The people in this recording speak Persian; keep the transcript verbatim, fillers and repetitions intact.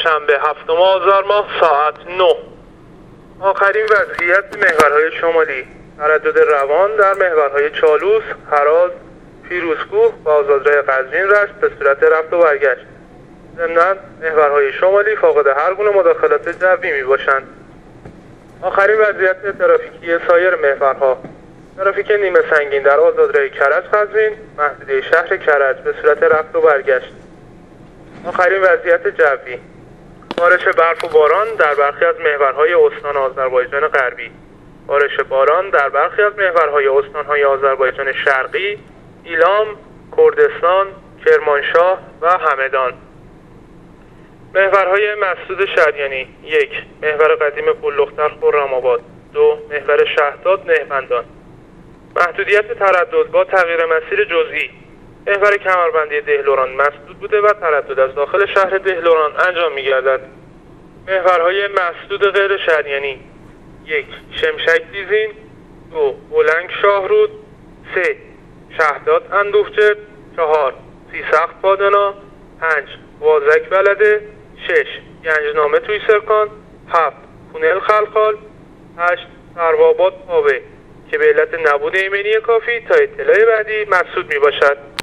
شنبه هفتم آذر ماه ساعت نه. آخرین وضعیت محورهای شمالی: تردد روان در محورهای چالوس، هراز، پیروزکوه و آزادراه قزوین رشت به صورت رفت و برگشت. ضمناً محورهای شمالی فاقد هر گونه مداخلات جوی می باشند. آخرین وضعیت ترافیکی سایر محورها: ترافیک نیمه سنگین در آزادراه کرج قزوین، محدوده شهر کرج به صورت رفت و برگشت. آخرین وضعیت جوی: بارش برف و باران در برخی از محورهای استان آذربایجان غربی، بارش باران در برخی از محورهای استانهای آذربایجان شرقی، ایلام، کردستان، کرمانشاه و همدان. محورهای مسدود شریانی: یک محور قدیم پل‌لختر خرم‌آباد، دو محور شهداد نهبندان. محدودیت تردد با تغییر مسیر جزئی: محور کمربندی دهلوران مسدود بوده و تردد از داخل شهر دهلوران انجام می‌گردد. محورهای مسدود غیر شریانی: یک شمشک دیزین، دو بلنگ شاهرود، سه شهداد اندوهچه، چهار سیسخت پادنا، پنج وازک بلده، شش گنجنامه توی سرکان، هفت تونل خلخال، هشت سروآباد پاوه که به علت نبود ایمنی کافی تا اطلاع بعدی مسدود می باشد.